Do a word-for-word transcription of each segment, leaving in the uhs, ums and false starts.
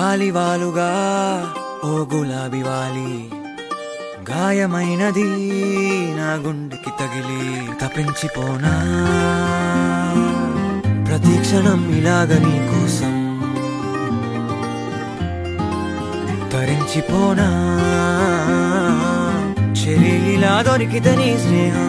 గాలివాలుగా ఓ గులాబీ వాలి గాయమైనది నా గుండెకి తగిలి తపించిపోనా ప్రతి క్షణం ఇలాగ నీ కోసం తరించిపోనా చెలిలా దొరికితే నీ స్నేహం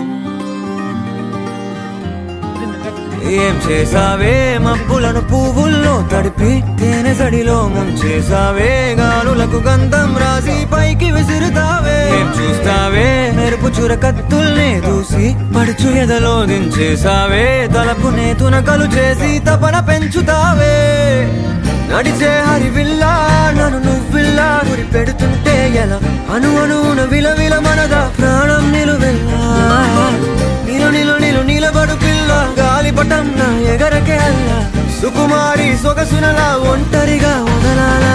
ఏం చేసావే మబ్బులను పువ్వుల్లో తడిపి తేనె సడిలో ముంచేసావే గాలులకు గంధం రాసి పైకి విసురుతావే ఏం చూస్తావే మెరుపు చురకత్తుల్నే దూసి పడుచు ఎదలో దించేసావే తలపునే తునకలు చేసి తపన పెంచుతావే నడిచే హరివిల్లా నన్ను నువ్విల్లా గురి పెడుతుంటే ఎలా అను అనున విలవిల మనదా ప్రాణం నిలువెల్లా నిలు నిలు నిలు నిలబడు పిల్ల గాలిపటం నా ఎగరకే అల్ల సుకుమారి సొగసునలా ఒంటరిగా వదలాలా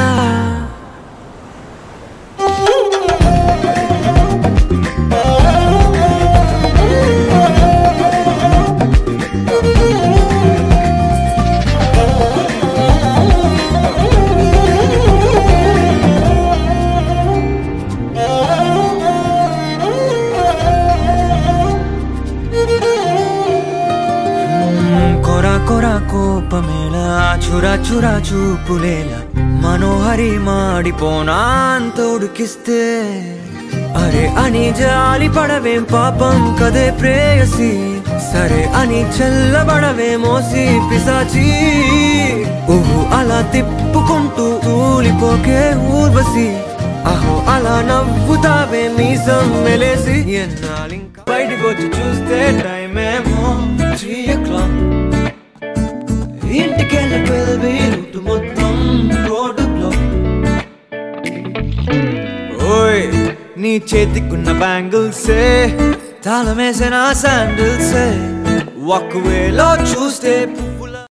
కొరా కోపమేలా చురా చురా చూపులేలా మనోహరి మాడిపోనా అంత ఉడికిస్తే అరే అని జాలి పడవేం పాపం కదే ప్రేయసి సరే అని చల్లబడవే మోసి పిశాచి ఊహు అలా తిప్పుకుంటూ తూలిపోకే ఊర్వశి అహో అలా నవ్వుతావే మీసం మెలేసి ఎన్నాళ్ళింకా బయటకు వచ్చి చూస్తే టైం ఏమో త్రీ ఓ క్లాక్ ఇంటికెళ్ళి వెళ్ళి రూటు మొత్తం రోడ్డులో ఓయ్ నీ చేతికున్న బ్యాంగిల్సే తాళమేసిన శాండిల్సే ఒకవేళ చూస్తే